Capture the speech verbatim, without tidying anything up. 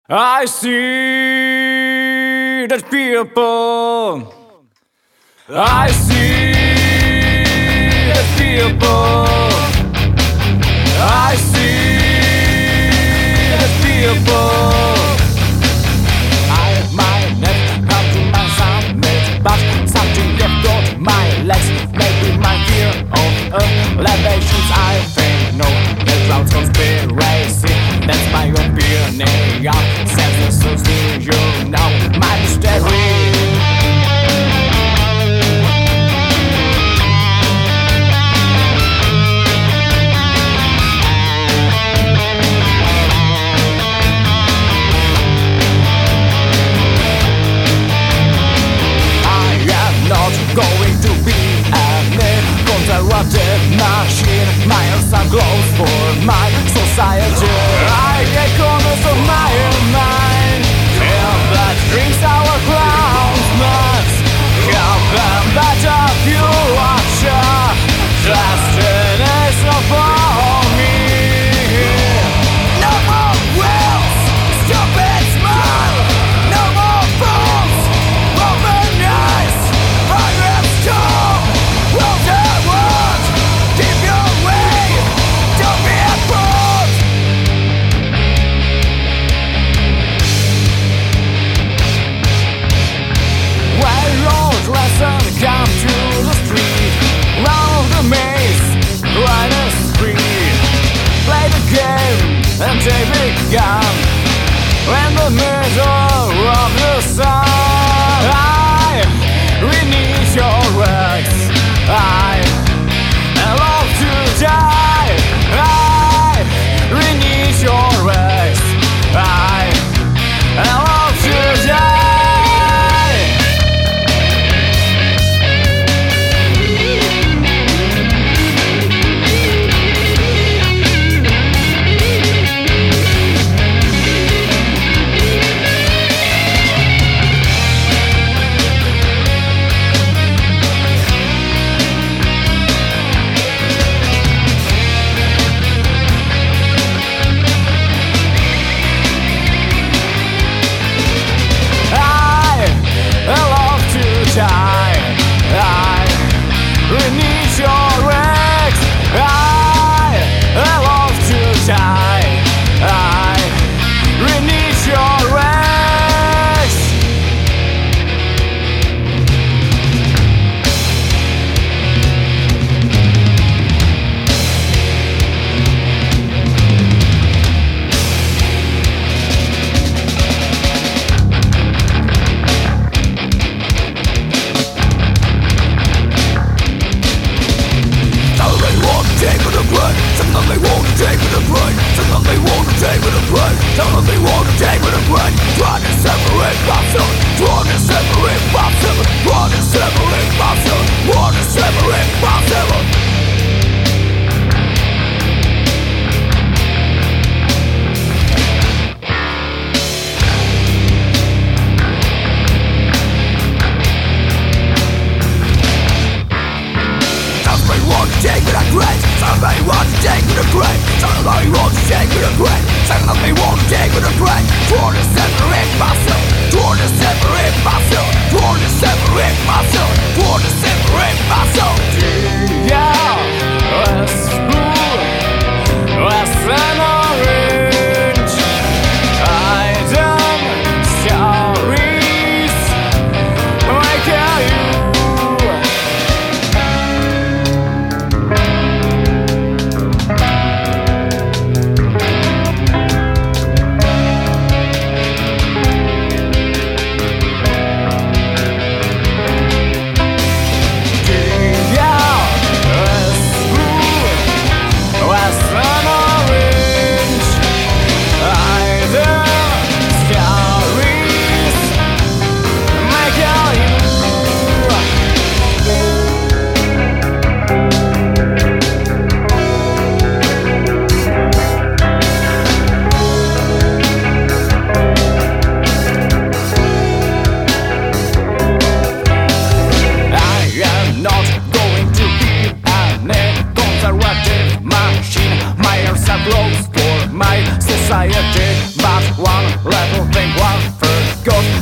I see that people. I see that people. I see that people. I might never come to my summit, but something left on my legs. Maybe my fear of elevations. I think no, that's out conspiracy. That's my opinion. Senses to you know my mystery. Going to be a conservative machine. Miles are close for my society. I get corners of my mind. Feel that drinks our clowns nuts. Help them better future. Destination for me. No more wheels, stupid smile. No more fools, open eyes. Come to the street, round the maze, ride a street, play the game and take the gun. In the middle of the sun, I we need your words. I love to die. I we need your words. I love to die. Cause